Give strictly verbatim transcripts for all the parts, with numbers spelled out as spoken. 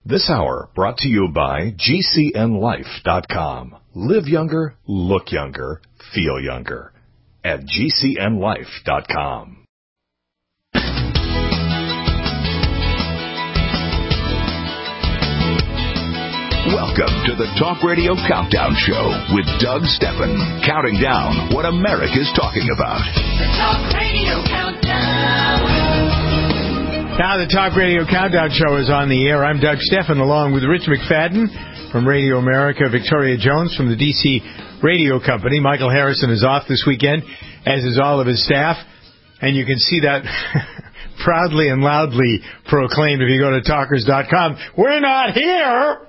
This hour brought to you by G C N life dot com. Live younger, look younger, feel younger at G C N life dot com. Welcome to the Talk Radio Countdown Show with Doug Stephan, counting down what America's talking about. The Talk Radio Countdown. Now the Talk Radio Countdown Show is on the air. I'm Doug Stephan, along with Rich McFadden from Radio America, Victoria Jones from the D C Radio Company. Michael Harrison is off this weekend, as is all of his staff. And you can see that proudly and loudly proclaimed if you go to talkers dot com. We're not here!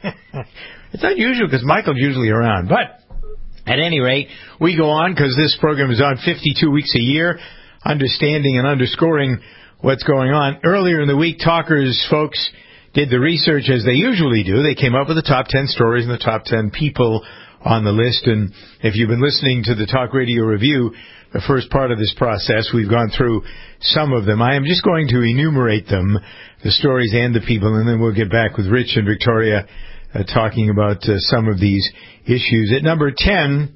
It's unusual because Michael's usually around. But at any rate, we go on because this program is on fifty-two weeks a year, understanding and underscoring what's going on. Earlier in the week, Talkers folks did the research as they usually do. They came up with the top ten stories and the top ten people on the list. And if you've been listening to the Talk Radio Review, the first part of this process, we've gone through some of them. I am just going to enumerate them, the stories and the people, and then we'll get back with Rich and Victoria uh, talking about uh, some of these issues. At number ten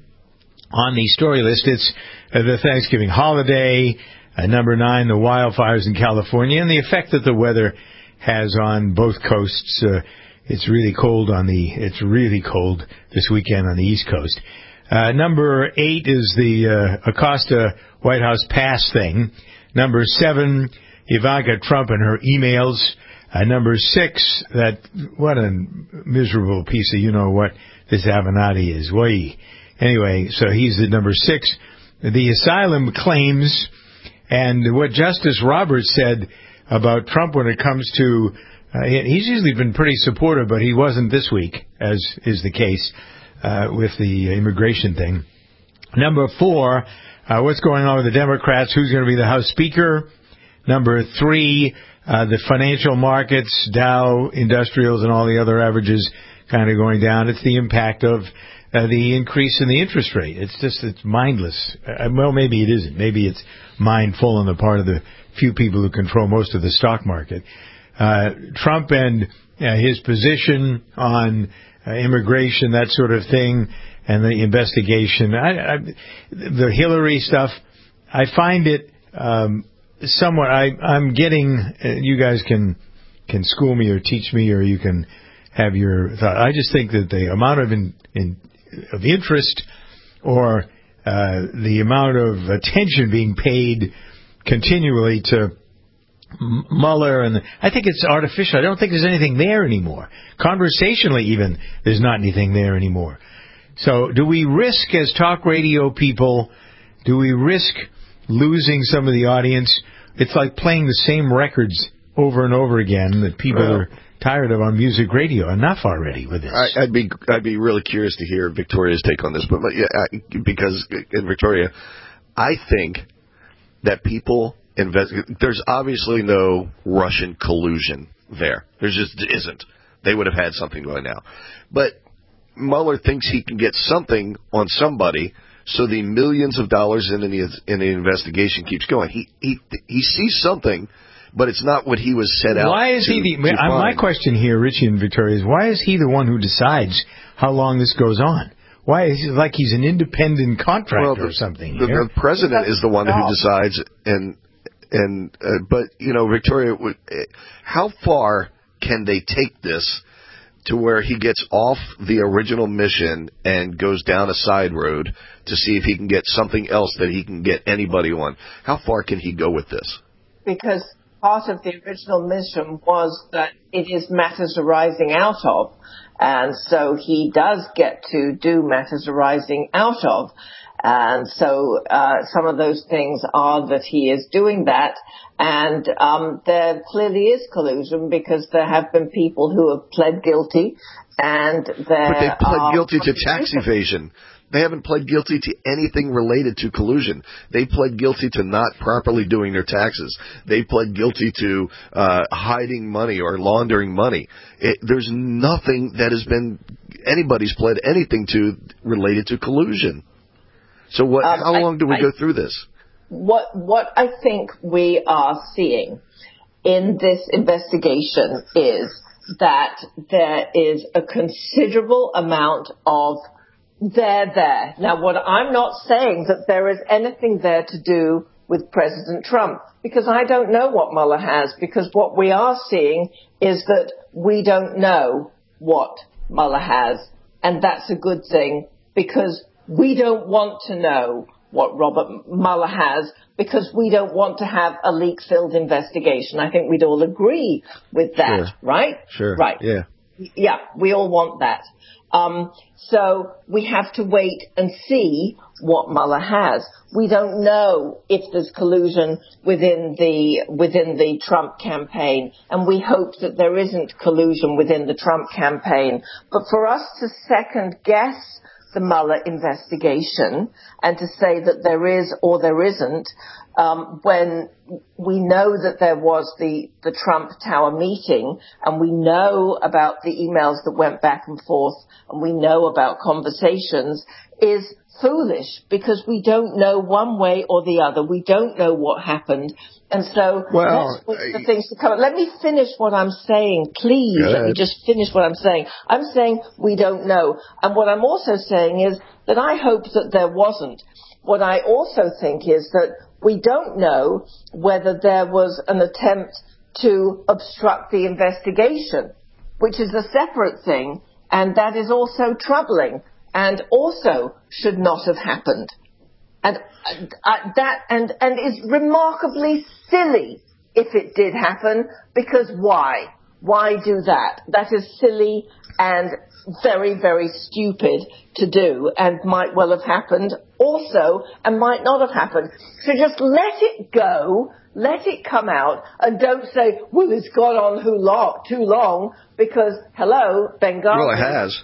on the story list, it's uh, the Thanksgiving holiday. Uh, number nine, the wildfires in California and the effect that the weather has on both coasts. Uh, it's really cold on the, it's really cold this weekend on the East Coast. Uh, number eight is the uh, Acosta White House pass thing. Number seven, Ivanka Trump and her emails. Uh, number six, that, what a miserable piece of you-know-what this Avenatti is. Why? Anyway, so he's at number six. The asylum claims and what Justice Roberts said about Trump when it comes to, uh, he's usually been pretty supportive, but he wasn't this week, as is the case uh, with the immigration thing. Number four, uh, what's going on with the Democrats? Who's going to be the House Speaker? Number three, uh, the financial markets, Dow, industrials, and all the other averages kind of going down. It's the impact of uh, the increase in the interest rate. It's just, it's mindless. Uh, well, maybe it isn't. Maybe it's mindful on the part of the few people who control most of the stock market. Uh, Trump and uh, his position on uh, immigration, that sort of thing, and the investigation. I, I, the Hillary stuff, I find it um, somewhat, I, I'm getting, uh, you guys can can school me or teach me, or you can have your thought. I just think that the amount of in, in, of interest or uh, the amount of attention being paid continually to Mueller, and I think it's artificial. I don't think there's anything there anymore. Conversationally, even, there's not anything there anymore. So do we risk, as talk radio people, do we risk losing some of the audience? It's like playing the same records over and over again that people well, are tired of on music radio. Enough already with this. I, I'd be I'd be really curious to hear Victoria's take on this, but yeah, I, because in Victoria, I think that people invest. There's obviously no Russian collusion there. There just isn't. They would have had something going now, but Mueller thinks he can get something on somebody, so the millions of dollars in the in the investigation keeps going. He he he sees something, but it's not what he was set out. Why is to, he the? to uh, my question here, Richie and Victoria, is why is he the one who decides how long this goes on? Why is it like he's an independent contractor well, the, or something? The, the president is the one who decides, and and uh, but you know, Victoria, how far can they take this to where he gets off the original mission and goes down a side road to see if he can get something else that he can get anybody on? How far can he go with this? Because part of the original mission was that it is matters arising out of, and so he does get to do matters arising out of. And so uh, some of those things are that he is doing that, and um, there clearly is collusion because there have been people who have pled guilty, and there But they pled are guilty to tax evasion. They haven't pled guilty to anything related to collusion. They pled guilty to not properly doing their taxes. They pled guilty to uh, hiding money or laundering money. It, there's nothing that has been, anybody's pled anything to related to collusion. So what, um, how long I, do we I, go through this? What what I think we are seeing in this investigation is that there is a considerable amount of there there. Now, what I'm not saying that there is anything there to do with President Trump, because I don't know what Mueller has, because what we are seeing is that we don't know what Mueller has, and that's a good thing, because we don't want to know what Robert Mueller has, because we don't want to have a leak-filled investigation. I think we'd all agree with that, Sure. right? Sure. Right. Yeah. Yeah, we all want that. Um, so we have to wait and see what Mueller has. We don't know if there's collusion within the within the Trump campaign, and we hope that there isn't collusion within the Trump campaign. But for us to second guess the Mueller investigation and to say that there is or there isn't, um, when we know that there was the, the Trump Tower meeting, and we know about the emails that went back and forth, and we know about conversations, is foolish, because we don't know one way or the other. We don't know what happened. And so Well, let's wait for I- things to come. Let me finish what I'm saying, please. Go Let me ahead. just finish what I'm saying. I'm saying we don't know. And what I'm also saying is that I hope that there wasn't. What I also think is that we don't know whether there was an attempt to obstruct the investigation, which is a separate thing, and that is also troubling and also should not have happened. And uh, that and and is remarkably silly if it did happen, because why? Why do that? That is silly and very, very stupid to do, and might well have happened also, and might not have happened. So just let it go, let it come out, and don't say, well, it's gone on too long, too long, because, hello, Benghazi. Well, it has.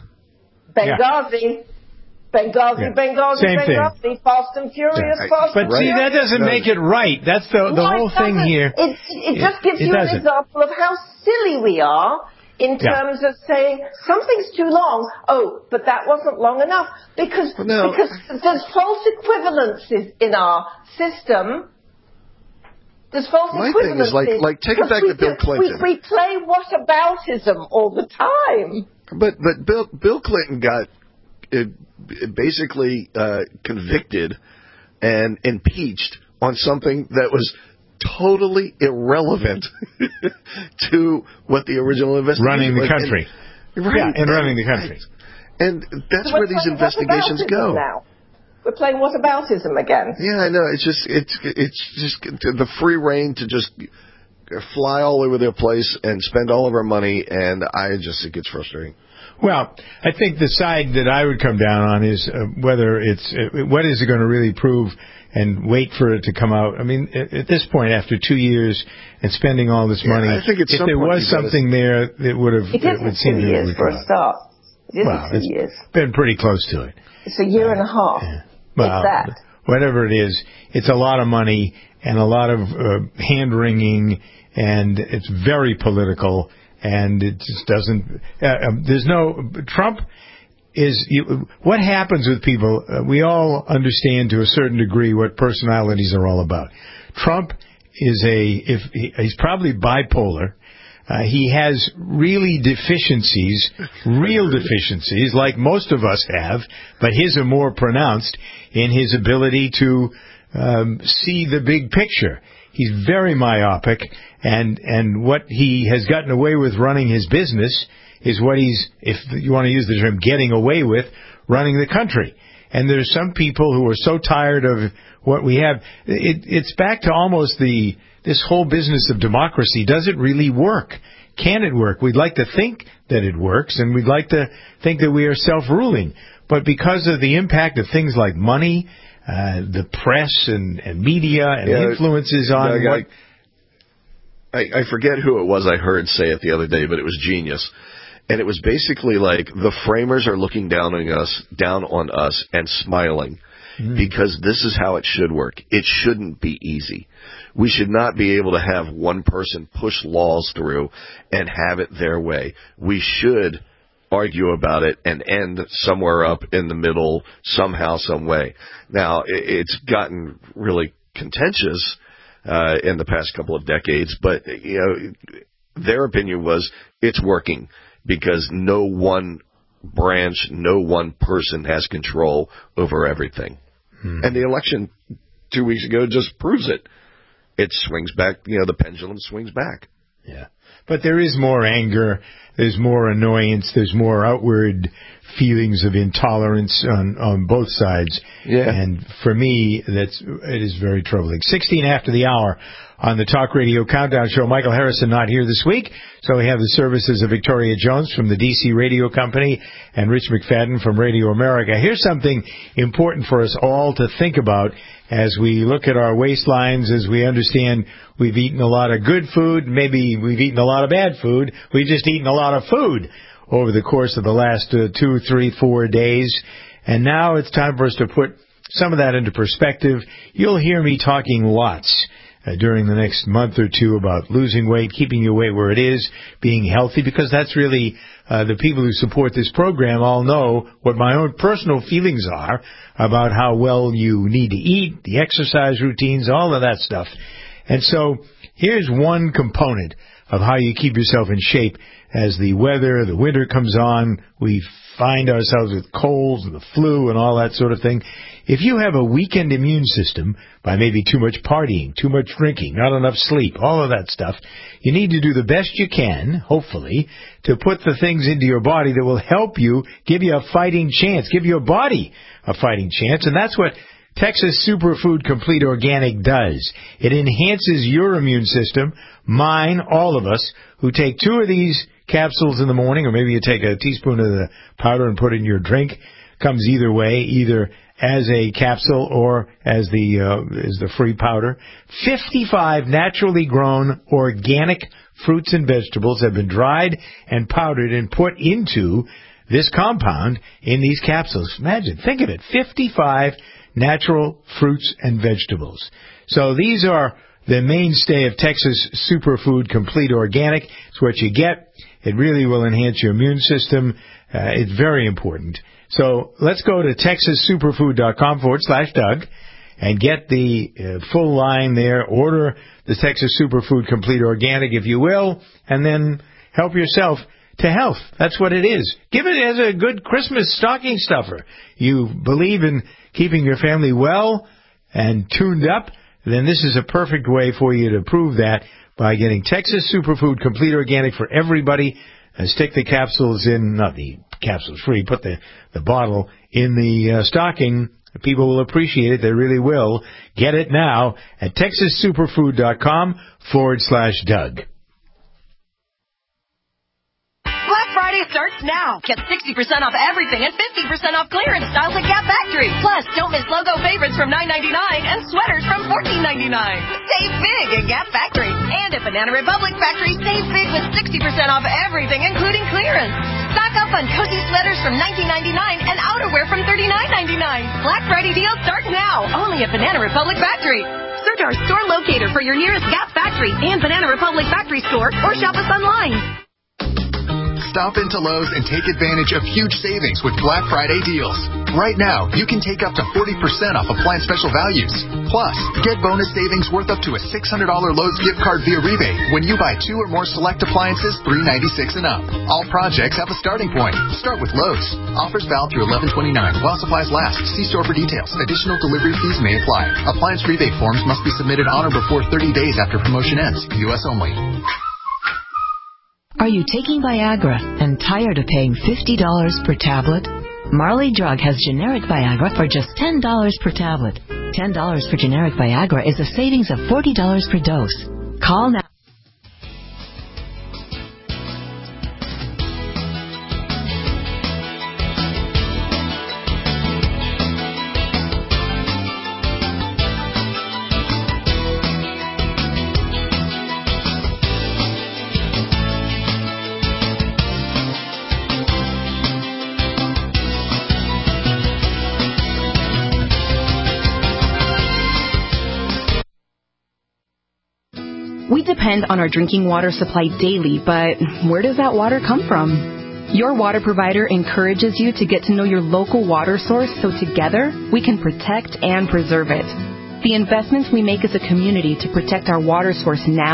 Benghazi. Benghazi, Yeah. Benghazi, Same thing. Benghazi, Fast and Furious, Yeah. Fast But and see, Furious. that doesn't No. make it right. That's the the No, whole it thing doesn't. here. It, it just gives it you an doesn't. example of how silly we are in Yeah. terms of saying something's too long. Oh, but that wasn't long enough, because Well, no. because there's false equivalences in our system. There's false My equivalences. thing is like- like, take it because back we to Bill do- Clinton. We, we play whataboutism all the time. But but Bill Bill Clinton got uh, basically uh, convicted and impeached on something that was totally irrelevant to what the original investigation Running the was. country. And, right, Yeah, and running the country. And that's So where we're these playing investigations whataboutism go. now. We're playing whataboutism again. Yeah, I know. It's just it's it's just the free reign to just fly all over the place and spend all of our money, and I just think it's frustrating. Well, I think the side that I would come down on is uh, whether it's uh, what is it going to really prove, and wait for it to come out. I mean, at, at this point, after two years and spending all this Yeah, money, I think at if some there point was you've gotta- something there that would have, It it would isn't seem two to years have for a come out. start. It isn't Well, two it's years. been pretty close to it. It's a year and a half. Well, It's that. whatever it is, it's a lot of money and a lot of uh, hand wringing, and it's very political, and it just doesn't. Uh, um, there's no Trump. Is you, what happens with people? Uh, we all understand to a certain degree what personalities are all about. Trump is a if he, he's probably bipolar. Uh, he has really deficiencies, real deficiencies, like most of us have, but his are more pronounced in his ability to um, see the big picture. He's very myopic, and and what he has gotten away with running his business is what he's, if you want to use the term, getting away with running the country. And there's some people who are so tired of what we have. It, it's back to almost the this whole business of democracy. Does it really work? Can it work? We'd like to think that it works, and we'd like to think that we are self-ruling. But because of the impact of things like money, uh, the press and, and media and Yeah, influences on Doug, what... I, I forget who it was I heard say it the other day, but it was genius. And it was basically like the framers are looking down on us, down on us, and smiling, mm. because this is how it should work. It shouldn't be easy. We should not be able to have one person push laws through and have it their way. We should argue about it and end somewhere up in the middle, somehow, some way. Now, it's gotten really contentious uh, in the past couple of decades, but you know. their opinion was it's working because no one branch, no one person has control over everything. Hmm. And the election two weeks ago just proves it. It swings back, you know, the pendulum swings back. Yeah. But there is more anger, there's more annoyance, there's more outward feelings of intolerance on, on both sides. Yeah. And for me, that's it is very troubling. sixteen after the hour on the Talk Radio Countdown Show. Michael Harrison not here this week, so we have the services of Victoria Jones from the D C Radio Company and Rich McFadden from Radio America. Here's something important for us all to think about as we look at our waistlines, as we understand we've eaten a lot of good food, maybe we've eaten a lot of bad food, we've just eaten a lot of food over the course of the last uh, two, three, four days. And now it's time for us to put some of that into perspective. You'll hear me talking lots uh, during the next month or two about losing weight, keeping your weight where it is, being healthy, because that's really uh, the people who support this program all know what my own personal feelings are about how well you need to eat, the exercise routines, all of that stuff. And so here's one component of how you keep yourself in shape as the weather, the winter comes on. We find ourselves with colds and the flu and all that sort of thing. If you have a weakened immune system by maybe too much partying, too much drinking, not enough sleep, all of that stuff, you need to do the best you can, hopefully, to put the things into your body that will help you, give you a fighting chance, give your body a fighting chance. And that's what Texas Superfood Complete Organic does. It enhances your immune system, mine, all of us, who take two of these capsules in the morning, or maybe you take a teaspoon of the powder and put it in your drink. Comes either way, either as a capsule or as the uh, as the free powder. fifty-five naturally grown organic fruits and vegetables have been dried and powdered and put into this compound in these capsules. Imagine, think of it, fifty-five natural fruits and vegetables. So these are the mainstay of Texas Superfood Complete Organic. It's what you get. It really will enhance your immune system. Uh, it's very important. So let's go to texassuperfood.com forward slash Doug and get the uh, full line there. Order the Texas Superfood Complete Organic, if you will, and then help yourself to health. That's what it is. Give it as a good Christmas stocking stuffer. You believe in keeping your family well and tuned up, then this is a perfect way for you to prove that by getting Texas Superfood Complete Organic for everybody. And stick the capsules in, not the capsules free, put the, the bottle in the uh, stocking. People will appreciate it. They really will. Get it now at texassuperfood.com forward slash Doug. Friday starts now. Get sixty percent off everything and fifty percent off clearance styles at Gap Factory. Plus, don't miss logo favorites from nine ninety-nine and sweaters from fourteen ninety-nine. Save big at Gap Factory. And at Banana Republic Factory, save big with sixty percent off everything, including clearance. Stock up on cozy sweaters from nineteen ninety-nine and outerwear from thirty-nine ninety-nine. Black Friday deals start now, only at Banana Republic Factory. Search our store locator for your nearest Gap Factory and Banana Republic Factory store, or shop us online. Stop into Lowe's and take advantage of huge savings with Black Friday deals. Right now, you can take up to forty percent off appliance special values. Plus, get bonus savings worth up to a six hundred dollars Lowe's gift card via rebate when you buy two or more select appliances three ninety-six and up. All projects have a starting point. Start with Lowe's. Offers valid through eleven twenty-nine while supplies last. See store for details. Additional delivery fees may apply. Appliance rebate forms must be submitted on or before thirty days after promotion ends. U S only. Are you taking Viagra and tired of paying fifty dollars per tablet? Marley Drug has generic Viagra for just ten dollars per tablet. ten dollars for generic Viagra is a savings of forty dollars per dose. Call now. We depend on our drinking water supply daily, but where does that water come from? Your water provider encourages you to get to know your local water source so together we can protect and preserve it. The investments we make as a community to protect our water source now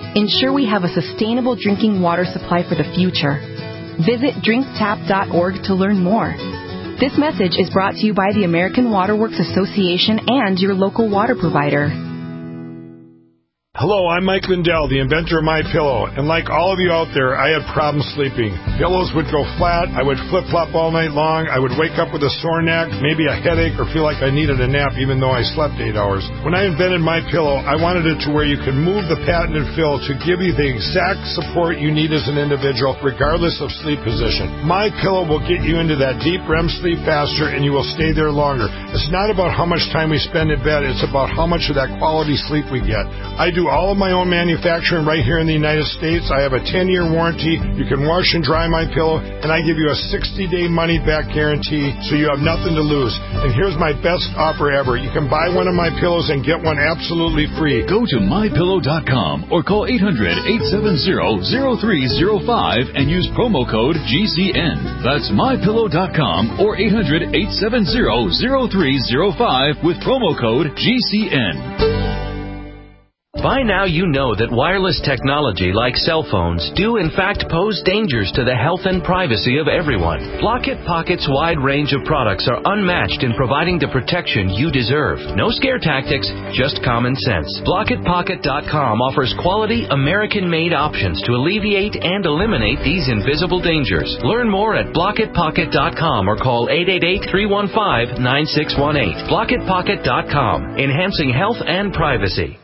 Ensure we have a sustainable drinking water supply for the future. Visit drink tap dot org to learn more. This message is brought to you by the American Water Works Association and your local water provider. Hello, I'm Mike Lindell, the inventor of MyPillow, and like all of you out there, I had problems sleeping. Pillows would go flat, I would flip-flop all night long, I would wake up with a sore neck, maybe a headache, or feel like I needed a nap even though I slept eight hours. When I invented MyPillow, I wanted it to where you can move the patented fill to give you the exact support you need as an individual, regardless of sleep position. MyPillow will get you into that deep R E M sleep faster, and you will stay there longer. It's not about how much time we spend in bed, it's about how much of that quality sleep we get. I do all of my own manufacturing right here in the United States. I have a ten-year warranty. You can wash and dry my pillow, and I give you a sixty-day money-back guarantee, so you have nothing to lose. And here's my best offer ever. You can buy one of my pillows and get one absolutely free. Go to my pillow dot com or call eight hundred, eight seven zero, zero three zero five and use promo code G C N. That's my pillow dot com or eight hundred, eight seven zero, zero three zero five with promo code G C N. By now you know that wireless technology like cell phones do in fact pose dangers to the health and privacy of everyone. Blockit Pocket's wide range of products are unmatched in providing the protection you deserve. No scare tactics, just common sense. Blockit Pocket dot com offers quality American-made options to alleviate and eliminate these invisible dangers. Learn more at Blockit Pocket dot com or call eight eight eight, three one five, nine six one eight. Blockit Pocket dot com, enhancing health and privacy.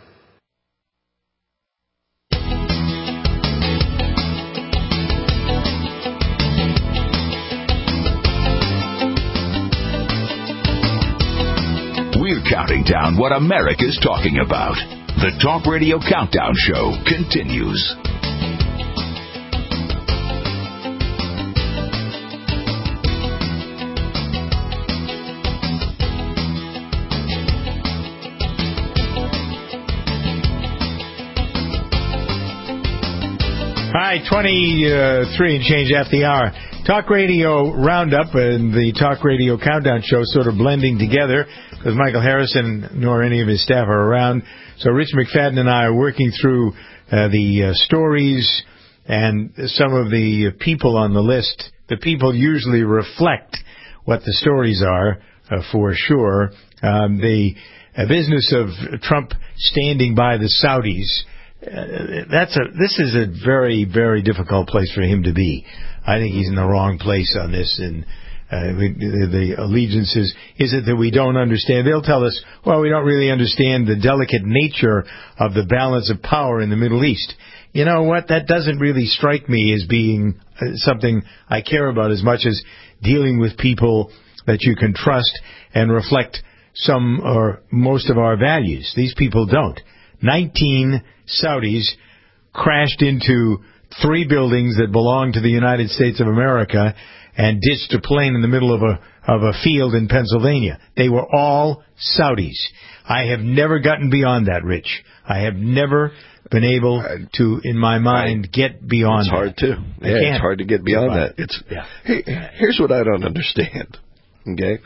We're counting down what America's talking about. The Talk Radio Countdown Show continues. All right, twenty-three and change after the hour. Talk Radio Roundup and the Talk Radio Countdown Show sort of blending together because Michael Harrison nor any of his staff are around. So Rich McFadden and I are working through uh, the uh, stories and some of the people on the list. The people usually reflect what the stories are, uh, for sure. Um, the uh, business of Trump standing by the Saudis, uh, that's a this is a very, very difficult place for him to be. I think he's in the wrong place on this, and uh, the, the allegiance is, is it that we don't understand? They'll tell us, well, we don't really understand the delicate nature of the balance of power in the Middle East. You know what? That doesn't really strike me as being uh, something I care about as much as dealing with people that you can trust and reflect some or most of our values. These people don't. Nineteen Saudis crashed into three buildings that belong to the United States of America and ditched a plane in the middle of a of a field in Pennsylvania. They were all Saudis. I have never gotten beyond that, Rich. I have never been able to, in my mind, get beyond it's hard that. to. Yeah, it's hard to get beyond that. It's yeah. Hey, here's what I don't understand. Okay,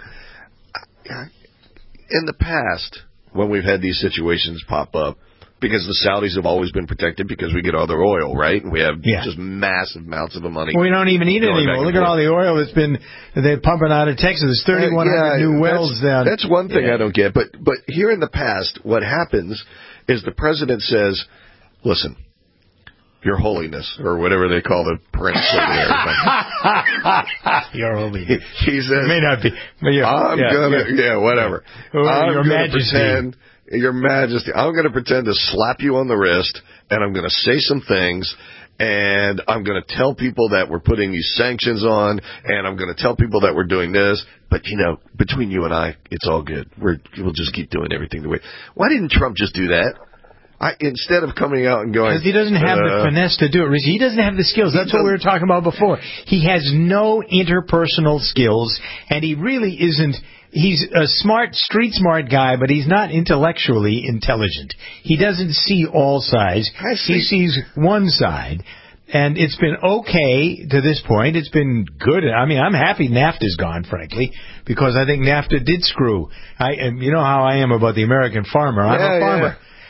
in the past, when we've had these situations pop up, because the Saudis have always been protected because we get all their oil, right? And we have yeah. just massive amounts of money. Well, we don't even need it anymore. Look at all the oil that's been they're pumping out of Texas. There's thirty-one hundred uh, yeah, new wells that's, down. That's one thing yeah. I don't get. But but here in the past, what happens is the president says, "Listen, Your Holiness," or whatever they call the prince over there. Your Holiness. He, he says, it may not be. But yeah, I'm yeah, gonna, yeah, yeah whatever. Or I'm Your gonna Majesty. Pretend, Your Majesty, I'm going to pretend to slap you on the wrist, and I'm going to say some things, and I'm going to tell people that we're putting these sanctions on, and I'm going to tell people that we're doing this. But, you know, between you and I, it's all good. We're, we'll just keep doing everything the way. Why didn't Trump just do that? I, instead of coming out and going... Because he doesn't have uh, the finesse to do it. He doesn't have the skills. That's what we were talking about before. He has no interpersonal skills, and he really isn't... He's a smart, street-smart guy, but he's not intellectually intelligent. He doesn't see all sides. He sees one side. And it's been okay to this point. It's been good. I mean, I'm happy NAFTA's gone, frankly, because I think NAFTA did screw. I, and you know how I am about the American farmer. I'm yeah, a farmer. Yeah.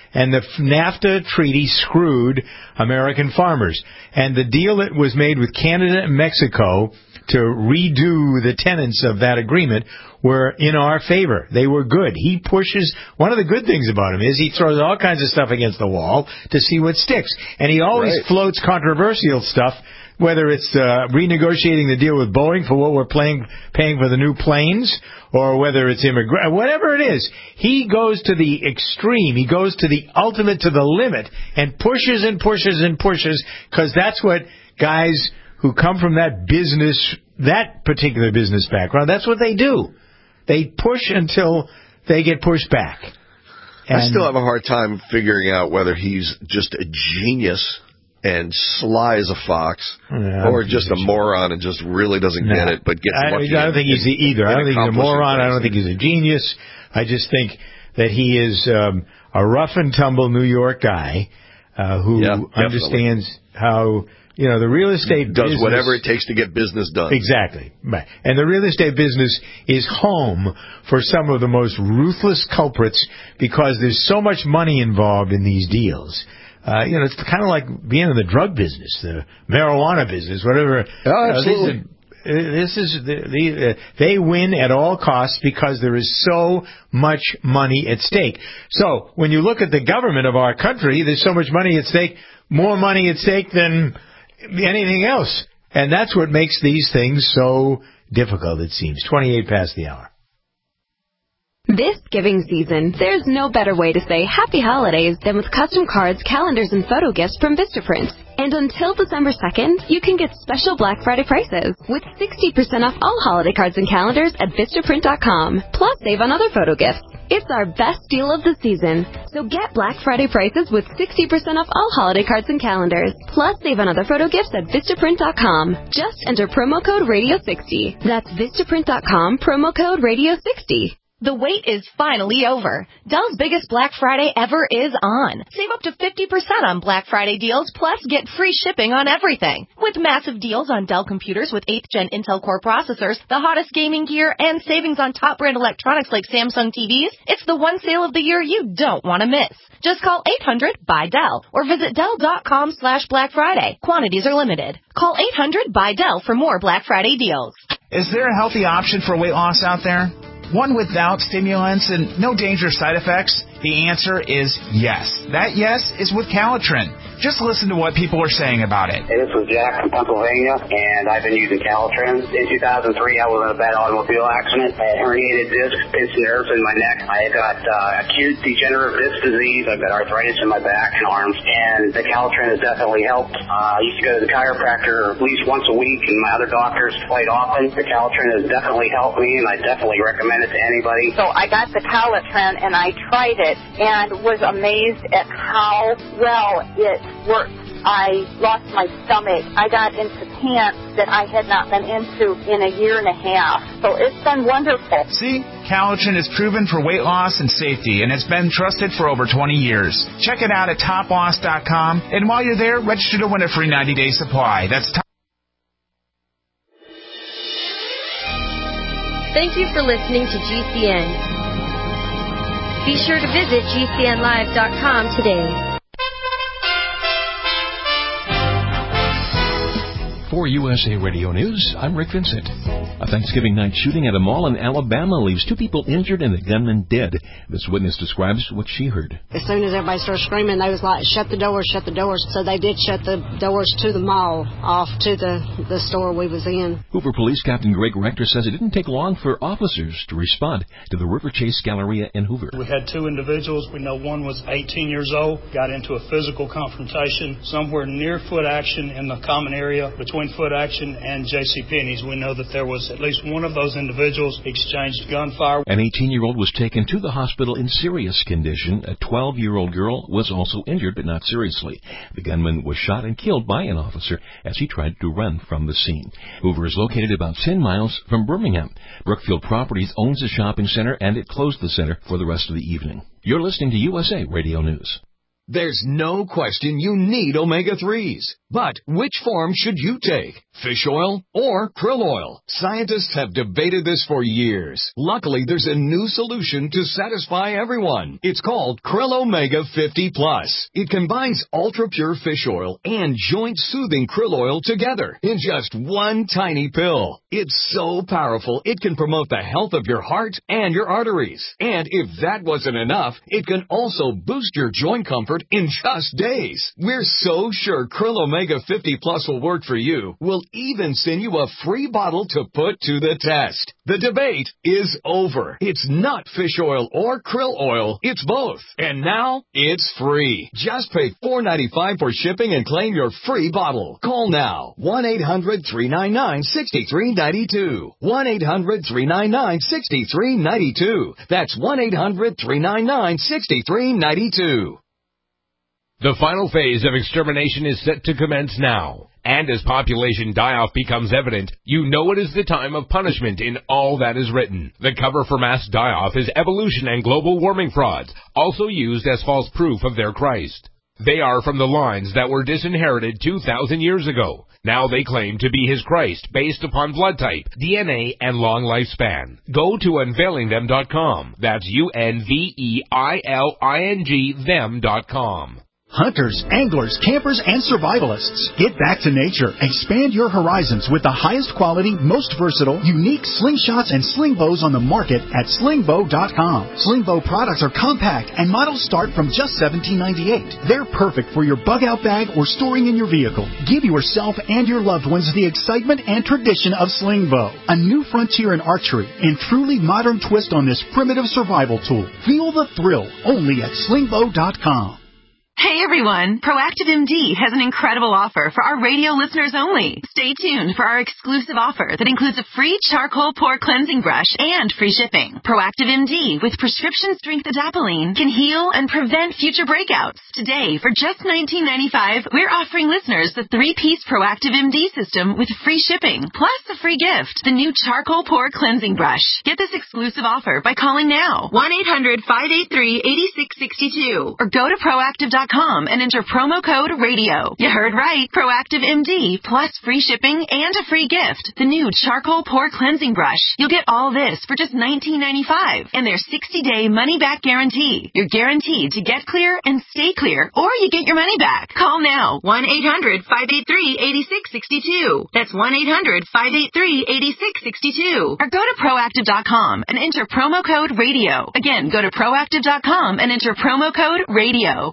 And the NAFTA treaty screwed American farmers. And the deal that was made with Canada and Mexico to redo the tenets of that agreement were in our favor. They were good. He pushes, one of the good things about him is he throws all kinds of stuff against the wall to see what sticks. And he always right. floats controversial stuff, whether it's uh, renegotiating the deal with Boeing for what we're paying, paying for the new planes, or whether it's immigrant, whatever it is. He goes to the extreme. He goes to the ultimate, to the limit, and pushes and pushes and pushes, because that's what guys who come from that business, that particular business background, that's what they do. They push until they get pushed back. And I still have a hard time figuring out whether he's just a genius and sly as a fox, yeah, or just a moron and just really doesn't no. get it, but gets I, lucky. I don't think he's either. I don't think he's a moron. I don't think he's a genius. I just think that he is um, a rough and tumble New York guy uh, who yeah, understands how... You know, the real estate does business... whatever it takes to get business done. Exactly. And the real estate business is home for some of the most ruthless culprits because there's so much money involved in these deals. Uh, you know, it's kind of like being in the drug business, the marijuana business, whatever. Oh, absolutely. You know, this is the, the, uh, they win at all costs because there is so much money at stake. So when you look at the government of our country, there's so much money at stake, more money at stake than anything else. And that's what makes these things so difficult, it seems. twenty-eight past the hour. This giving season, there's no better way to say happy holidays than with custom cards, calendars, and photo gifts from Vistaprint. And until December second, you can get special Black Friday prices with sixty percent off all holiday cards and calendars at Vistaprint dot com. Plus, save on other photo gifts. It's our best deal of the season. So get Black Friday prices with sixty percent off all holiday cards and calendars. Plus, save on other photo gifts at Vistaprint dot com. Just enter promo code radio sixty. That's Vistaprint dot com, promo code radio sixty. The wait is finally over. Dell's biggest Black Friday ever is on. Save up to fifty percent on Black Friday deals, plus get free shipping on everything. With massive deals on Dell computers with eighth gen Intel Core processors, the hottest gaming gear, and savings on top brand electronics like Samsung T Vs, it's the one sale of the year you don't want to miss. Just call eight hundred buy Dell or visit Dell dot com slash Black Friday. Quantities are limited. Call eight hundred buy Dell for more Black Friday deals. Is there a healthy option for weight loss out there? One without stimulants and no dangerous side effects? The answer is yes. That yes is with Calitrin. Just listen to what people are saying about it. Hey, this is Jack from Pennsylvania, and I've been using Calitrin. In two thousand three, I was in a bad automobile accident. I had herniated discs, pinched nerves in my neck. I got uh, acute degenerative disc disease. I've got arthritis in my back and arms, and the Calitrin has definitely helped. Uh, I used to go to the chiropractor at least once a week, and my other doctors quite often. The Calitrin has definitely helped me, and I definitely recommend it to anybody. So I got the Calitrin, and I tried it, and was amazed at how well it worked. I lost my stomach. I got into pants that I had not been into in a year and a half. So it's been wonderful. See, Calitrin is proven for weight loss and safety, and it's been trusted for over twenty years. Check it out at top loss dot com, and while you're there, register to win a free ninety day supply. That's top. Thank you for listening to G C N. Be sure to visit G C N live dot com today. For U S A Radio News, I'm Rick Vincent. A Thanksgiving night shooting at a mall in Alabama leaves two people injured and the gunman dead. This witness describes what she heard. As soon as everybody started screaming, they was like, shut the doors, shut the doors. So they did shut the doors to the mall, off to the, the store we was in. Hoover Police Captain Greg Rector says it didn't take long for officers to respond to the River Chase Galleria in Hoover. We had two individuals. We know one was eighteen years old, got into a physical confrontation somewhere near Foot Action in the common area between Foot Action and JCPenney's. We know that there was at least one of those individuals exchanged gunfire. An eighteen-year-old was taken to the hospital in serious condition. A twelve-year-old girl was also injured, but not seriously. The gunman was shot and killed by an officer as he tried to run from the scene. Hoover is located about ten miles from Birmingham. Brookfield Properties owns the shopping center, and it closed the center for the rest of the evening. You're listening to U S A Radio News. There's no question you need omega threes. But which form should you take? Fish oil or krill oil? Scientists have debated this for years. Luckily, there's a new solution to satisfy everyone. It's called Krill Omega fifty plus. It combines ultra-pure fish oil and joint-soothing krill oil together in just one tiny pill. It's so powerful, it can promote the health of your heart and your arteries. And if that wasn't enough, it can also boost your joint comfort in just days. We're so sure Krill Omega fifty plus will work for you. We'll even send you a free bottle to put to the test. The debate is over. It's not fish oil or krill oil. It's both. And now it's free. Just pay four dollars and ninety-five cents for shipping and claim your free bottle. Call now. one eight hundred three nine nine six three nine two. one eight hundred three nine nine six three nine two. That's one eight hundred three nine nine six three nine two. The final phase of extermination is set to commence now. And as population die-off becomes evident, you know it is the time of punishment in all that is written. The cover for mass die-off is evolution and global warming frauds, also used as false proof of their Christ. They are from the lines that were disinherited two thousand years ago. Now they claim to be his Christ based upon blood type, D N A, and long lifespan. Go to unveiling them dot com. That's U N V E I L I N G them dot com. Hunters, anglers, campers, and survivalists. Get back to nature. Expand your horizons with the highest quality, most versatile, unique slingshots and sling bows on the market at sling bow dot com. Sling bow products are compact and models start from just seventeen ninety-eight. They're perfect for your bug out bag or storing in your vehicle. Give yourself and your loved ones the excitement and tradition of sling bow. A new frontier in archery and truly modern twist on this primitive survival tool. Feel the thrill only at sling bow dot com. Hey everyone, Proactive M D has an incredible offer for our radio listeners only. Stay tuned for our exclusive offer that includes a free charcoal pore cleansing brush and free shipping. Proactive M D with prescription strength adapalene can heal and prevent future breakouts. Today, for just nineteen ninety-five dollars, we're offering listeners the three-piece Proactive M D system with free shipping, plus a free gift, the new charcoal pore cleansing brush. Get this exclusive offer by calling now, one eight hundred five eight three eight six six two, or go to proactive dot com and enter promo code radio. You heard right. Proactive M D plus free shipping and a free gift. The new charcoal pore cleansing brush. You'll get all this for just nineteen ninety-five dollars and their sixty day money back guarantee. You're guaranteed to get clear and stay clear, or you get your money back. Call now. one eight hundred five eight three eight six six two. That's one eight hundred five eight three eight six six two. Or go to proactive dot com and enter promo code radio. Again, go to proactive dot com and enter promo code radio.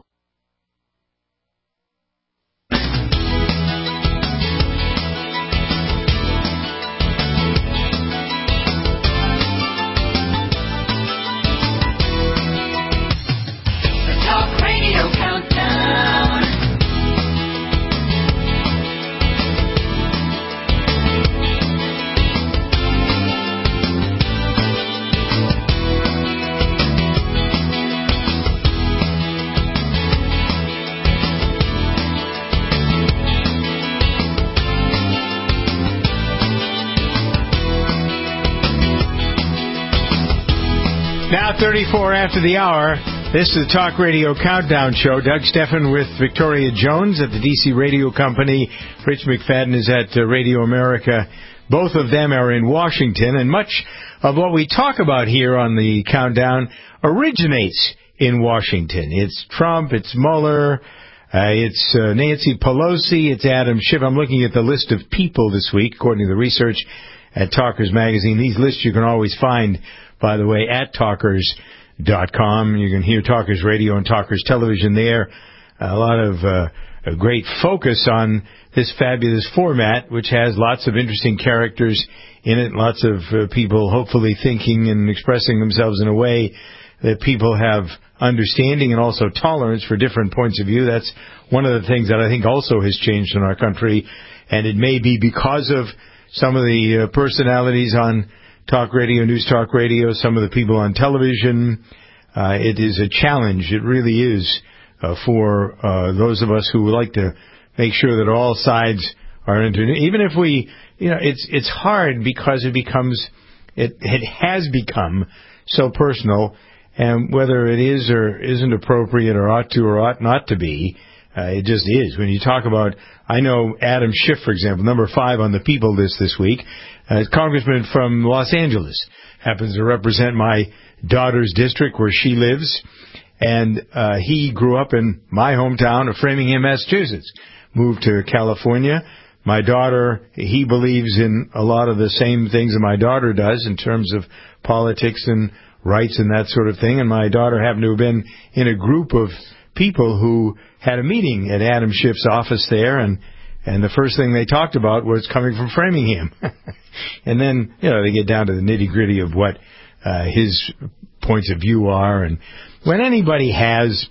Now thirty-four after the hour. This is the Talk Radio Countdown Show. Doug Steffen with Victoria Jones at the D C Radio Company. Rich McFadden is at uh, Radio America. Both of them are in Washington, and much of what we talk about here on the Countdown originates in Washington. It's Trump, it's Mueller, uh, it's uh, Nancy Pelosi, it's Adam Schiff. I'm looking at the list of people this week, according to the research at Talkers Magazine. These lists you can always find, by the way, at talkers dot com. You can hear Talkers Radio and Talkers Television there. A lot of uh, a great focus on this fabulous format, which has lots of interesting characters in it, lots of uh, people hopefully thinking and expressing themselves in a way that people have understanding and also tolerance for different points of view. That's one of the things that I think also has changed in our country, and it may be because of some of the uh, personalities on Talk Radio, News Talk Radio, some of the people on television. Uh, it is a challenge. It really is uh, for uh, those of us who would like to make sure that all sides are into. Even if we, you know, it's it's hard because it becomes, it it has become so personal, and whether it is or isn't appropriate or ought to or ought not to be, Uh, it just is. When you talk about, I know Adam Schiff, for example, number five on the People list this week, uh, congressman from Los Angeles, happens to represent my daughter's district where she lives, and uh, he grew up in my hometown of Framingham, Massachusetts, moved to California. My daughter, he believes in a lot of the same things that my daughter does in terms of politics and rights and that sort of thing, and my daughter happened to have been in a group of people who had a meeting at Adam Schiff's office there, and and the first thing they talked about was coming from Framingham. And then, you know, they get down to the nitty-gritty of what uh, his points of view are. And when anybody has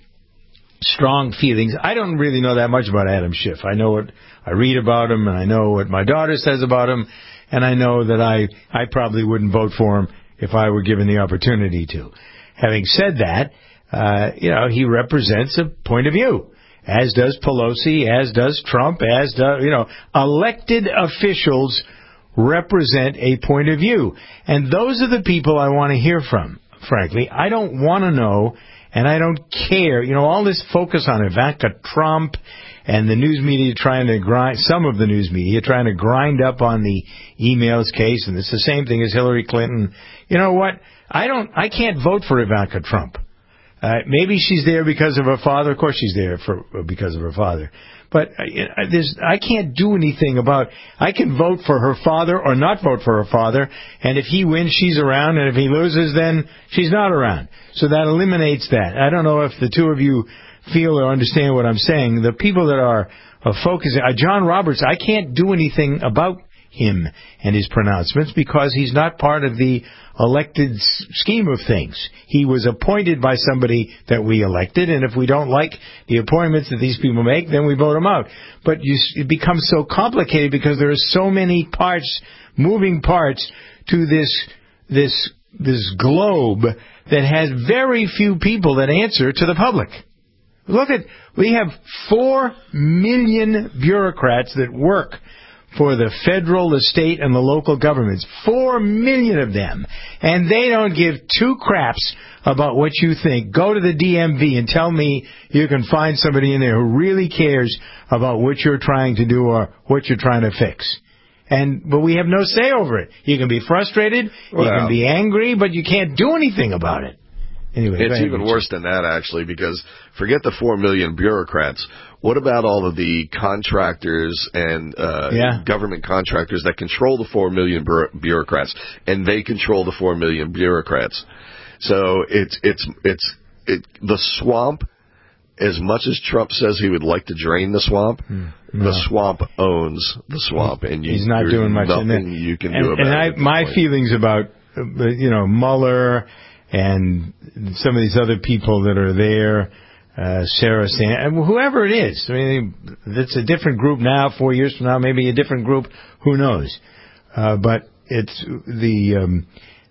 strong feelings, I don't really know that much about Adam Schiff. I know what I read about him, and I know what my daughter says about him, and I know that I, I probably wouldn't vote for him if I were given the opportunity to. Having said that, uh, you know, he represents a point of view, as does Pelosi, as does Trump, as does, you know, elected officials represent a point of view. And those are the people I want to hear from, frankly. I don't want to know, and I don't care. You know, all this focus on Ivanka Trump and the news media trying to grind, some of the news media trying to grind up on the emails case, and it's the same thing as Hillary Clinton. You know what? I don't, I can't vote for Ivanka Trump. Uh, maybe she's there because of her father. Of course she's there for because of her father. But uh, there's, I can't do anything about, I can vote for her father or not vote for her father, and if he wins, she's around, and if he loses, then she's not around. So that eliminates that. I don't know if the two of you feel or understand what I'm saying. The people that are, are focusing, uh, John Roberts, I can't do anything about him and his pronouncements because he's not part of the elected scheme of things. He was appointed by somebody that we elected, and if we don't like the appointments that these people make, then we vote them out. But you, it becomes so complicated because there are so many parts, moving parts to this this this globe that has very few people that answer to the public. Look at, we have four million bureaucrats that work for the federal, the state, and the local governments. Four million of them. And they don't give two craps about what you think. Go to the D M V and tell me you can find somebody in there who really cares about what you're trying to do or what you're trying to fix. And but we have no say over it. You can be frustrated, well, you can be angry, but you can't do anything about it. Anyway, it's even worse than that, actually, because forget the four million bureaucrats. What about all of the contractors and uh, yeah. government contractors that control the four million bu- bureaucrats, and they control the four million bureaucrats? So it's it's it's it, the swamp. As much as Trump says he would like to drain the swamp, mm, no. the swamp owns the swamp, and you, he's not doing much. Nothing and you can and, do about and I, it. My point. feelings about uh, you know Mueller and some of these other people that are there, uh, Sarah Sand, whoever it is. I mean, it's a different group now. Four years from now, maybe a different group. Who knows? Uh, but it's the um,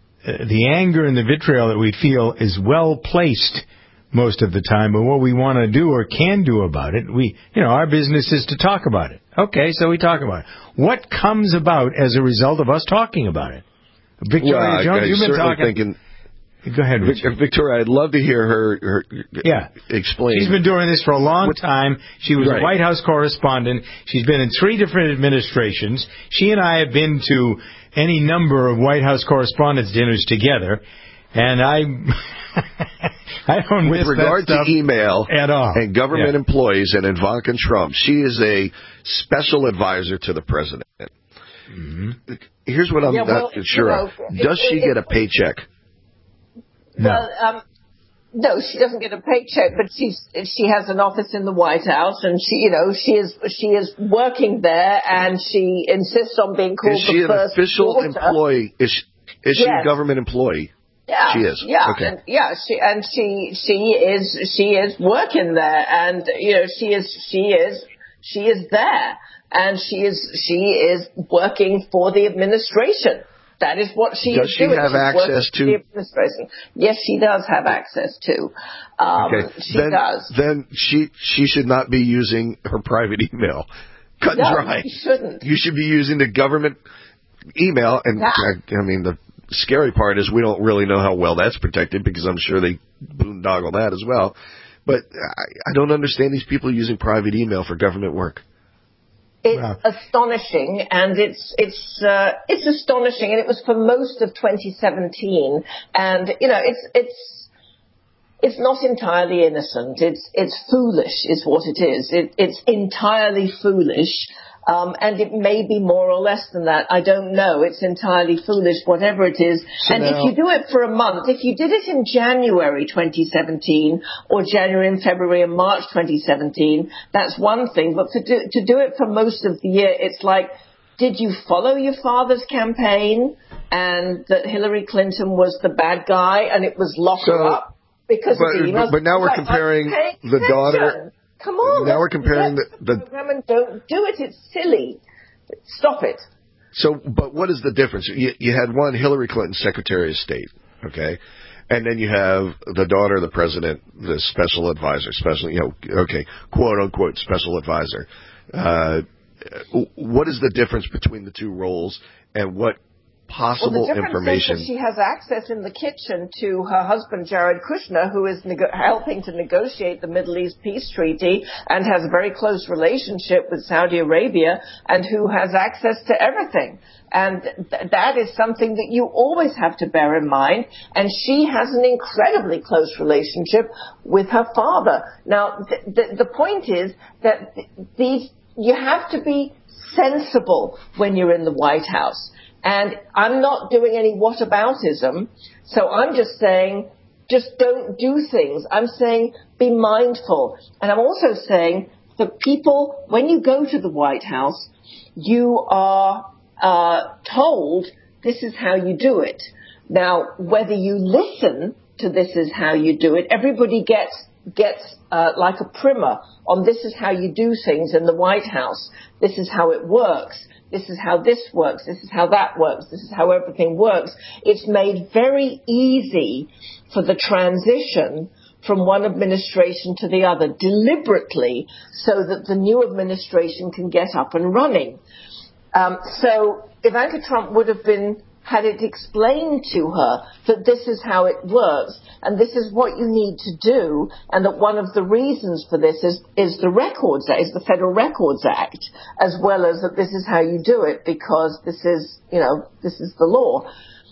the anger and the vitriol that we feel is well placed most of the time. But what we want to do or can do about it, we, you know, our business is to talk about it. Okay, so we talk about it. What comes about as a result of us talking about it? Victoria well, Jones, I, I you've been talking. Thinking, Go ahead, Richard. Victoria, I'd love to hear her, her yeah. explain. She's been doing this for a long time. She was right. a White House correspondent. She's been in three different administrations. She and I have been to any number of White House correspondents' dinners together, and I I don't With miss regard that to email at all. and government yeah. employees and Ivanka Trump, she is a special advisor to the president. Mm-hmm. Here's what I'm yeah, well, not sure you know, of. Does it, she it, get a paycheck? No. Well, um, no, she doesn't get a paycheck, but she's she has an office in the White House, and she, you know, she is she is working there, and she insists on being called is she the an first official daughter. employee? Is she, is she yes. a government employee? Yeah, she is. Yeah, okay. and, yeah, she and she she is she is working there, and you know she is she is she is there, and she is she is working for the administration. That is what she does is she doing. have She's access to? The administration. Yes, she does have access to. Um, okay. She then, does. Then she she should not be using her private email. Cut no, and dry. She shouldn't. You should be using the government email. And yeah. I, I mean, the scary part is we don't really know how well that's protected because I'm sure they boondoggle that as well. But I, I don't understand these people using private email for government work. It's wow. astonishing, and it's it's uh, it's astonishing, and it was for most of twenty seventeen. And you know, it's it's it's not entirely innocent. It's it's foolish, is what it is. It, it's entirely foolish. Um, and it may be more or less than that. I don't know. It's entirely foolish, whatever it is. So and now, if you do it for a month, if you did it in January twenty seventeen or January and February and March twenty seventeen, that's one thing. But to do, to do it for most of the year, it's like, did you follow your father's campaign and that Hillary Clinton was the bad guy and it was lock her so, up because but, of the emails? But now we're like, comparing the daughter... Come on. Now we're comparing the, the program and don't do it. It's silly. Stop it. So, but what is the difference? You, you had one, Hillary Clinton, Secretary of State, okay, and then you have the daughter of the president, the special advisor, special, you know, okay, quote unquote special advisor. Uh, what is the difference between the two roles, and what possible well, the information? Is that she has access in the kitchen to her husband, Jared Kushner, who is nego- helping to negotiate the Middle East peace treaty and has a very close relationship with Saudi Arabia, and who has access to everything. And th- that is something that you always have to bear in mind. And she has an incredibly close relationship with her father. Now, th- th- the point is that th- these you have to be sensible when you're in the White House. And I'm not doing any whataboutism, so I'm just saying, just don't do things. I'm saying, be mindful. And I'm also saying that people, when you go to the White House, you are uh, told this is how you do it. Now, whether you listen to this is how you do it, everybody gets gets uh, like a primer on this is how you do things in the White House. This is how it works. This is how this works. This is how that works. This is how everything works. It's made very easy for the transition from one administration to the other deliberately so that the new administration can get up and running. Um, so Ivanka Trump would have been had it explained to her that this is how it works and this is what you need to do, and that one of the reasons for this is, is the Records Act, is the Federal Records Act, as well as that this is how you do it because this is, you know, this is the law.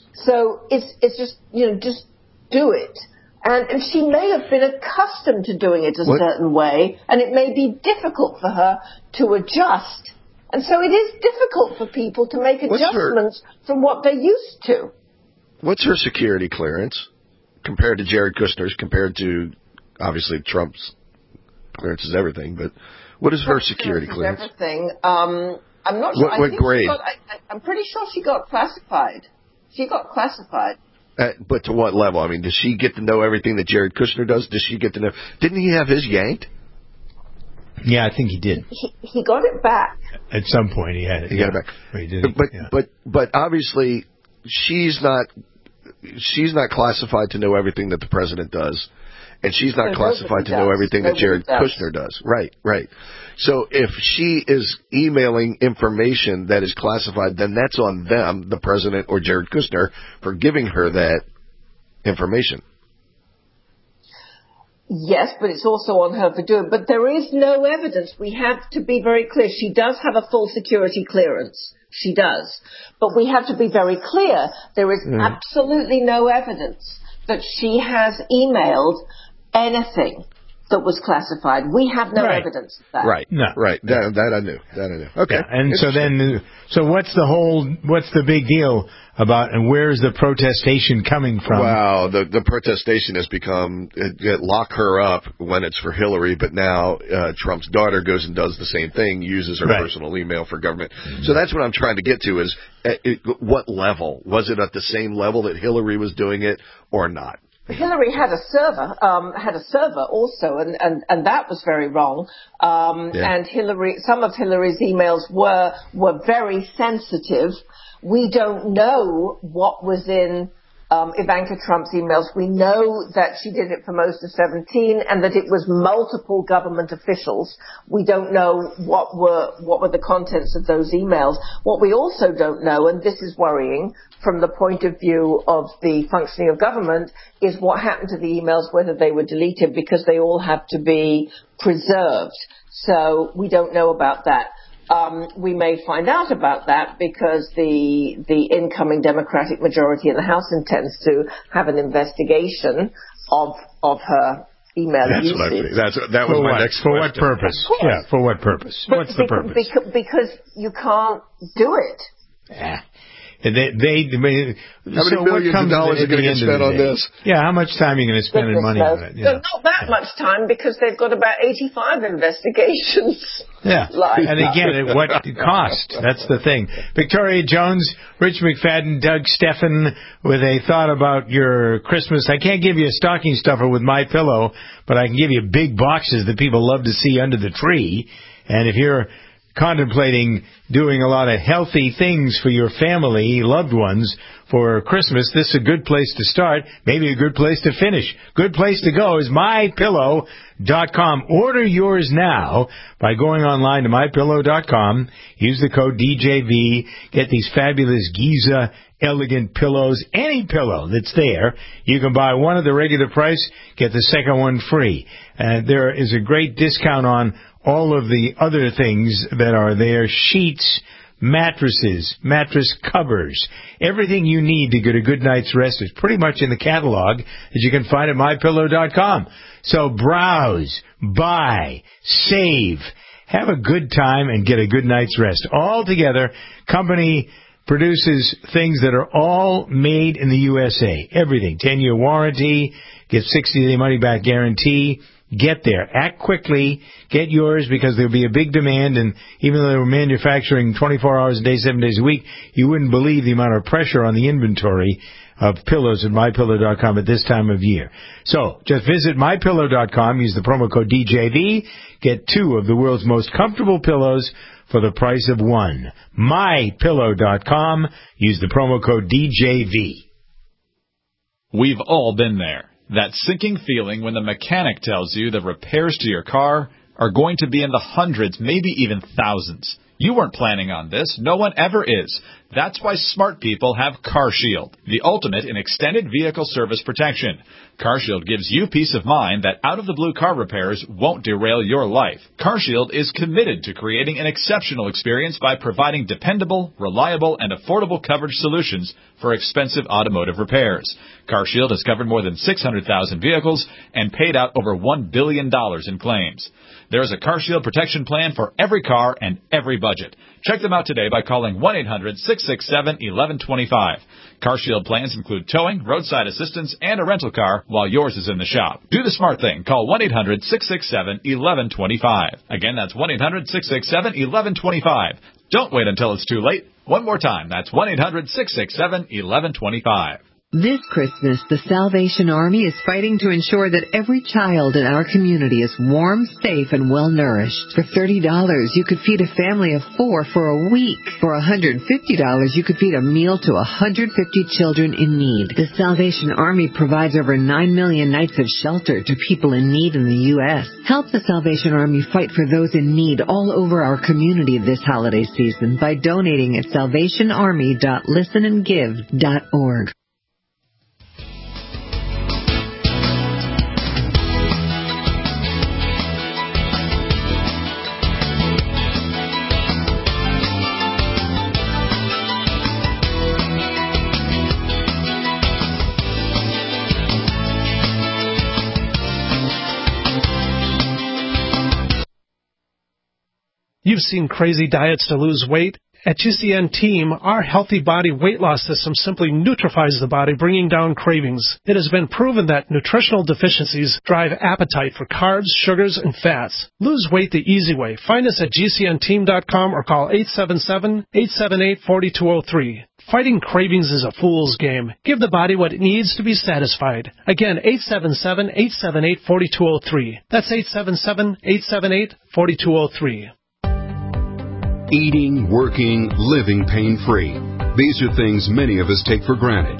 So it's, it's just, you know, just do it. And, and she may have been accustomed to doing it a what? certain way, and it may be difficult for her to adjust. And so it is difficult for people to make adjustments her, from what they're used to. What's her security clearance compared to Jared Kushner's, compared to, obviously, Trump's clearance is everything, but what is Trump's her security clearance? clearance? Everything. Um, I'm not sure. What, what I think grade? She got, I, I'm pretty sure she got classified. She got classified. Uh, but to what level? I mean, does she get to know everything that Jared Kushner does? Does she get to know? Didn't he have his yanked? Yeah, I think he did. He, he got it back. At some point he had it. He yeah. got it back. He did. But, yeah. but, but obviously she's not, she's not classified to know everything that the president does. And she's not no, classified to does. know everything nobody that Jared does. Kushner does. Right, right. So if she is emailing information that is classified, then that's on them, the president or Jared Kushner, for giving her that information. Yes, but it's also on her for doing it. But there is no evidence. We have to be very clear. She does have a full security clearance. She does. But we have to be very clear. There is mm. absolutely no evidence that she has emailed anything that was classified. We have no right. evidence of that. Right. No. Right. That, that I knew. That I knew. Okay. Yeah. And so then, so what's the whole, what's the big deal about, and where's the protestation coming from? Wow. The, the protestation has become, it, it lock her up when it's for Hillary, but now uh, Trump's daughter goes and does the same thing, uses her right. personal email for government. Mm-hmm. So that's what I'm trying to get to is, at, it, what level? Was it at the same level that Hillary was doing it or not? Hillary had a server, um, had a server also, and, and, and that was very wrong. Um, yeah. And Hillary, some of Hillary's emails were were very sensitive. We don't know what was in um, Ivanka Trump's emails. We know that she did it for most of seventeen and that it was multiple government officials. We don't know what were what were the contents of those emails. What we also don't know, and this is worrying from the point of view of the functioning of government, is what happened to the emails, whether they were deleted, because they all have to be preserved. So we don't know about that. Um, we may find out about that because the the incoming Democratic majority in the House intends to have an investigation of of her email That's usage. what I think. That's that was for my what? next For question. what purpose? Yeah, for what purpose? But What's the beca- purpose? beca- because you can't do it. Yeah. And They, they, I mean, How so many what millions of comes dollars at are going the to get end of spent the on day? this? Yeah, how much time are you going to spend in money on it? No, Yeah. not that much time because they've got about eighty-five investigations. Yeah, Like and again, at what cost? That's the thing. Victoria Jones, Rich McFadden, Doug Steffen, with a thought about your Christmas. I can't give you a stocking stuffer with My Pillow, but I can give you big boxes that people love to see under the tree. And if you're contemplating doing a lot of healthy things for your family, loved ones, for Christmas, this is a good place to start, maybe a good place to finish. Good place to go is my pillow dot com. Order yours now by going online to my pillow dot com. Use the code D J V. Get these fabulous Giza elegant pillows. Any pillow that's there, you can buy one at the regular price, get the second one free. And there is a great discount on all of the other things that are there, sheets, mattresses, mattress covers, everything you need to get a good night's rest is pretty much in the catalog that you can find at my pillow dot com. So browse, buy, save, have a good time, and get a good night's rest. All together, company produces things that are all made in the U S A. Everything. ten-year warranty, get sixty-day money-back guarantee. Get there. Act quickly. Get yours because there'll be a big demand, and even though they were manufacturing twenty-four hours a day, seven days a week, you wouldn't believe the amount of pressure on the inventory of pillows at my pillow dot com at this time of year. So, just visit my pillow dot com, use the promo code D J V, get two of the world's most comfortable pillows for the price of one. my pillow dot com, use the promo code D J V. We've all been there. That sinking feeling when the mechanic tells you the repairs to your car are going to be in the hundreds, maybe even thousands. You weren't planning on this. No one ever is. That's why smart people have CarShield, the ultimate in extended vehicle service protection. CarShield gives you peace of mind that out-of-the-blue car repairs won't derail your life. CarShield is committed to creating an exceptional experience by providing dependable, reliable, and affordable coverage solutions for expensive automotive repairs. CarShield has covered more than six hundred thousand vehicles and paid out over one billion dollars in claims. There is a CarShield protection plan for every car and every budget. Check them out today by calling one eight hundred six six seven one one two five. CarShield plans include towing, roadside assistance, and a rental car while yours is in the shop. Do the smart thing. Call one eight hundred six six seven one one two five. Again, that's one eight hundred six six seven one one two five. Don't wait until it's too late. One more time, that's one eight hundred six six seven one one two five. This Christmas, the Salvation Army is fighting to ensure that every child in our community is warm, safe, and well-nourished. For thirty dollars, you could feed a family of four for a week. For one hundred fifty dollars, you could feed a meal to one hundred fifty children in need. The Salvation Army provides over nine million nights of shelter to people in need in the U S Help the Salvation Army fight for those in need all over our community this holiday season by donating at salvation army dot listen and give dot org. You've seen crazy diets to lose weight. At G C N Team, our healthy body weight loss system simply neutralizes the body, bringing down cravings. It has been proven that nutritional deficiencies drive appetite for carbs, sugars, and fats. Lose weight the easy way. Find us at G C N team dot com or call eight seven seven, eight seven eight, four two zero three. Fighting cravings is a fool's game. Give the body what it needs to be satisfied. Again, eight seven seven, eight seven eight, four two zero three. That's eight seven seven, eight seven eight, four two zero three. Eating, working, living pain-free. These are things many of us take for granted.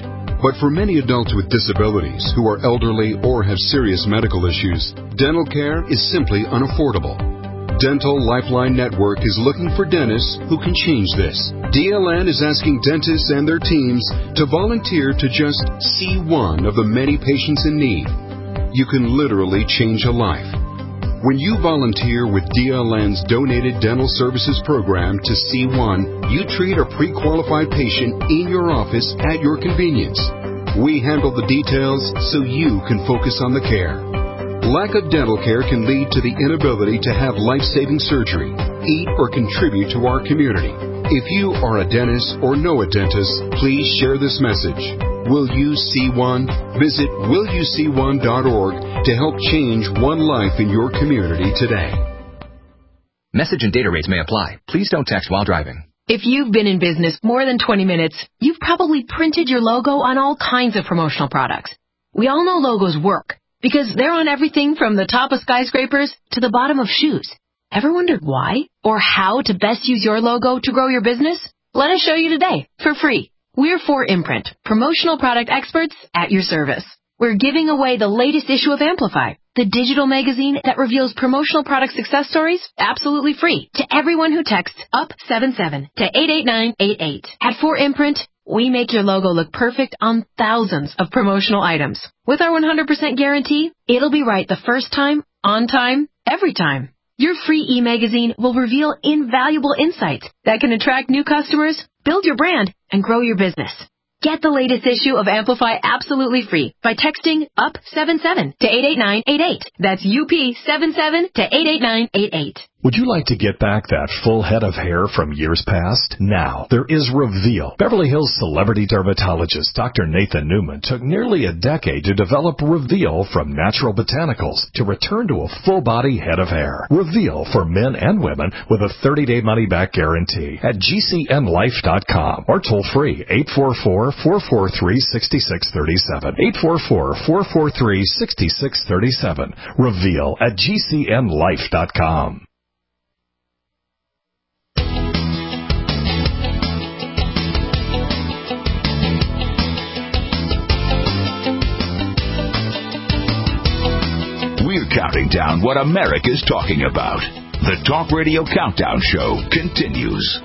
But for many adults with disabilities who are elderly or have serious medical issues, dental care is simply unaffordable. Dental Lifeline Network is looking for dentists who can change this. D L N is asking dentists and their teams to volunteer to just see one of the many patients in need. You can literally change a life. When you volunteer with D L N's Donated Dental Services Program to C one, you treat a pre-qualified patient in your office at your convenience. We handle the details so you can focus on the care. Lack of dental care can lead to the inability to have life-saving surgery, eat, or contribute to our community. If you are a dentist or know a dentist, please share this message. Will you see one? Visit will you see one dot org to help change one life in your community today. Message and data rates may apply. Please don't text while driving. If you've been in business more than twenty minutes, you've probably printed your logo on all kinds of promotional products. We all know logos work because they're on everything from the top of skyscrapers to the bottom of shoes. Ever wondered why or how to best use your logo to grow your business? Let us show you today for free. We're four Imprint, promotional product experts at your service. We're giving away the latest issue of Amplify, the digital magazine that reveals promotional product success stories absolutely free to everyone who texts up seven seven to eight eight nine eight eight. At four Imprint, we make your logo look perfect on thousands of promotional items. With our one hundred percent guarantee, it'll be right the first time, on time, every time. Your free e-magazine will reveal invaluable insights that can attract new customers, build your brand, and grow your business. Get the latest issue of Amplify absolutely free by texting up seven seven to eight eight nine eight eight. That's U P seven seven to eight eight nine eight eight. Would you like to get back that full head of hair from years past? Now, there is Reveal. Beverly Hills celebrity dermatologist Doctor Nathan Newman took nearly a decade to develop Reveal from natural botanicals to return to a full-body head of hair. Reveal for men and women with a thirty-day money-back guarantee at G C N life dot com or toll-free eight four four, four four three, six six three seven. eight four four, four four three, six six three seven. Reveal at G C N life dot com. We're counting down what America's talking about. The Talk Radio Countdown Show continues.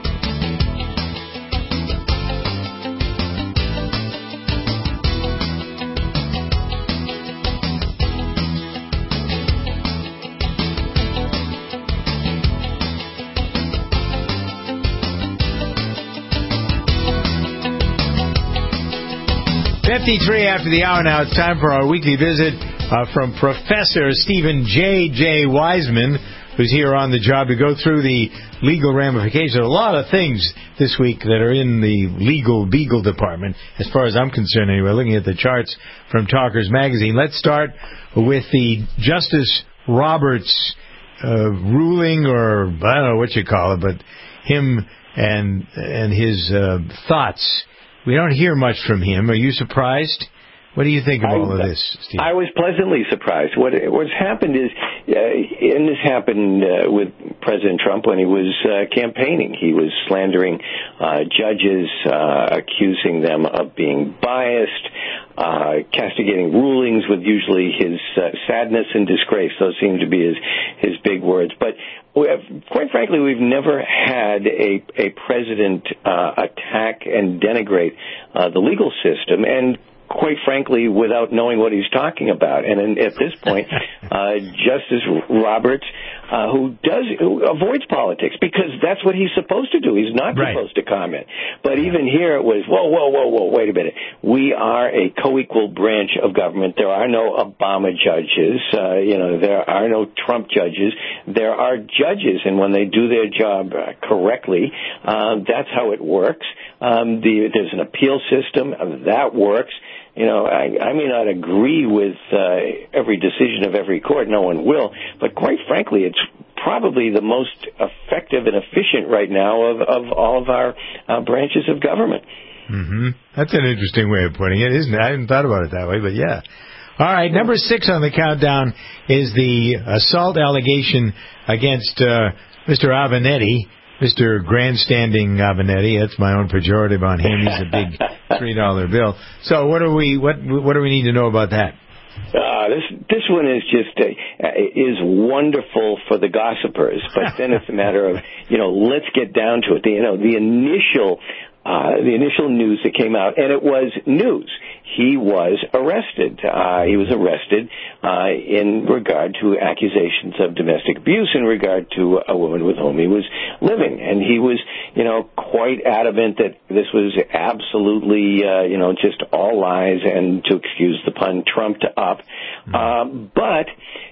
fifty-three after the hour now. It's time for our weekly visit uh, from Professor Stephen J J. Wiseman, who's here on the job to go through the legal ramifications. A lot of things this week that are in the legal beagle department, as far as I'm concerned anyway, looking at the charts from Talkers Magazine. Let's start with the Justice Roberts uh, ruling, or I don't know what you call it, but him and, and his uh, thoughts. We don't hear much from him. Are you surprised? What do you think of all of this, Steve? I was pleasantly surprised. What what's happened is, uh, and this happened uh, with President Trump when he was uh, campaigning. He was slandering uh, judges, uh, accusing them of being biased, uh, castigating rulings with usually his uh, sadness and disgrace. Those seem to be his, his big words. But we have, quite frankly, we've never had a, a president uh, attack and denigrate uh, the legal system, and quite frankly, without knowing what he's talking about. And in, at this point, uh, Justice Roberts, uh, who does who avoids politics because that's what he's supposed to do. He's not right. supposed to comment. But even here, it was whoa, whoa, whoa, whoa. Wait a minute. We are a co-equal branch of government. There are no Obama judges. Uh, you know, there are no Trump judges. There are judges, and when they do their job uh, correctly, uh, that's how it works. Um, the, there's an appeal system that works. You know, I, I may not agree with uh, every decision of every court. No one will. But quite frankly, it's probably the most effective and efficient right now of, of all of our uh, branches of government. Mm-hmm. That's an interesting way of putting it, isn't it? I hadn't thought about it that way, but yeah. All right, number six on the countdown is the assault allegation against uh, Mister Avenatti. Mister Grandstanding Avenatti. That's my own pejorative on him. He's a big three dollar bill. So what do we what what do we need to know about that? Uh, this this one is just uh, is wonderful for the gossipers, but then it's a matter of, you know, let's get down to it. The, you know, the initial uh, the initial news that came out, and it was news. He was arrested. Uh, he was arrested uh, in regard to accusations of domestic abuse in regard to a woman with whom he was living, and he was, you know, quite adamant that this was absolutely, uh, you know, just all lies and, to excuse the pun, trumped up. Uh, but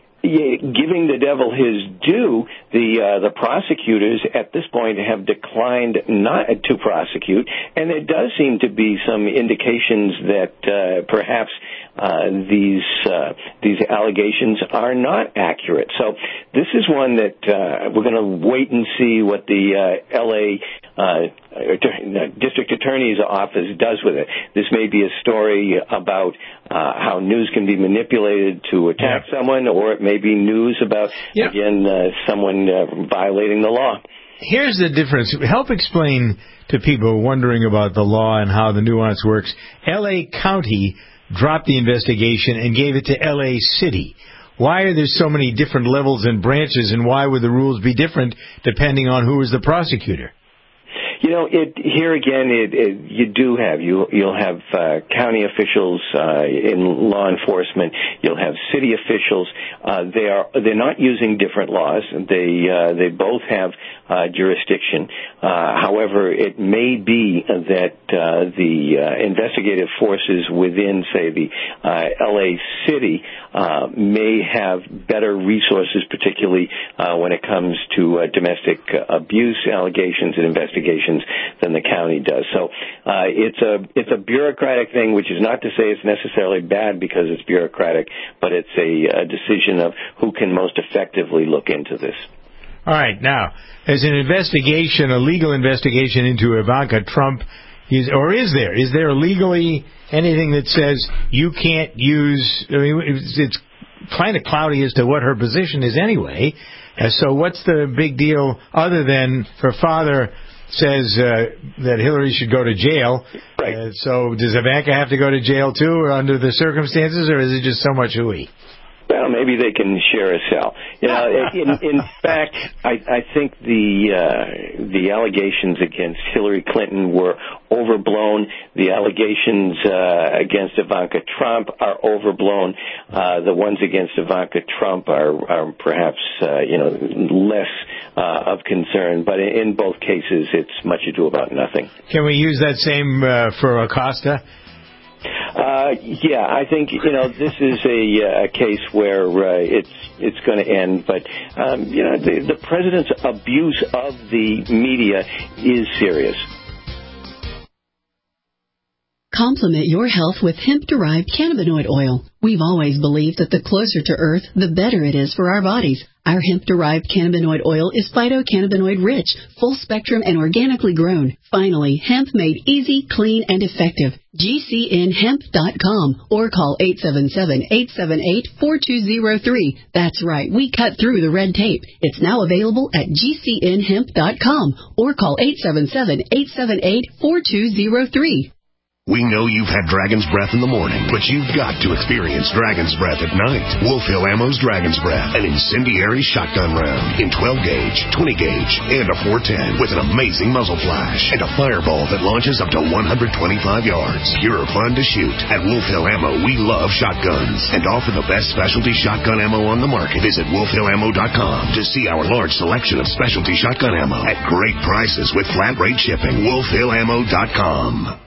giving the devil his due, the uh, the prosecutors at this point have declined not to prosecute, and there does seem to be some indications that uh, perhaps uh, these uh, these allegations are not accurate. So this is one that uh, we're going to wait and see what the uh, L A Uh, District Attorney's Office does with it. This may be a story about uh, how news can be manipulated to attack yeah. someone, or it may be news about, yeah. again, uh, someone uh, violating the law. Here's the difference. Help explain to people wondering about the law and how the nuance works. L A County dropped the investigation and gave it to L A City. Why are there so many different levels and branches, and why would the rules be different depending on who is the prosecutor? You know, it, here again, it, it, you do have, you, you'll have uh, county officials uh, in law enforcement. You'll have city officials. Uh, they are, they're not using different laws. They, uh, they both have uh, jurisdiction. Uh, however, it may be that uh, the uh, investigative forces within, say, the uh, L A City uh, may have better resources, particularly uh, when it comes to uh, domestic abuse allegations and investigations, than the county does. So uh, it's a it's a bureaucratic thing, which is not to say it's necessarily bad because it's bureaucratic, but it's a, a decision of who can most effectively look into this. All right. Now, as an investigation, a legal investigation into Ivanka Trump, is, or is there? Is there legally anything that says you can't use, I mean, it's, it's kind of cloudy as to what her position is anyway. Uh, so what's the big deal other than her father says uh, that Hillary should go to jail. Right. Uh, so does Ivanka have to go to jail too, or under the circumstances, or is it just so much hooey? Well, maybe they can share a cell. You know, in, in fact, I, I think the uh, the allegations against Hillary Clinton were overblown. The allegations uh, against Ivanka Trump are overblown. Uh, the ones against Ivanka Trump are, are perhaps uh, you know less uh, of concern. But in, in both cases, it's much ado about nothing. Can we use that same uh, for Acosta? Uh, yeah, I think, you know, this is a, a case where uh, it's it's going to end. But, um, you know, the, the president's abuse of the media is serious. Complement your health with hemp-derived cannabinoid oil. We've always believed that the closer to Earth, the better it is for our bodies. Our hemp-derived cannabinoid oil is phytocannabinoid rich, full spectrum, and organically grown. Finally, hemp made easy, clean, and effective. G C N hemp dot com or call eight seven seven, eight seven eight, four two zero three. That's right, we cut through the red tape. It's now available at G C N hemp dot com or call eight seven seven, eight seven eight, four two zero three. We know you've had Dragon's Breath in the morning, but you've got to experience Dragon's Breath at night. Wolf Hill Ammo's Dragon's Breath, an incendiary shotgun round in twelve gauge, twenty gauge, and a four ten with an amazing muzzle flash and a fireball that launches up to one hundred twenty-five yards. Pure fun to shoot. At Wolf Hill Ammo, we love shotguns and offer the best specialty shotgun ammo on the market. Visit wolf hill ammo dot com to see our large selection of specialty shotgun ammo at great prices with flat rate shipping. wolf hill ammo dot com.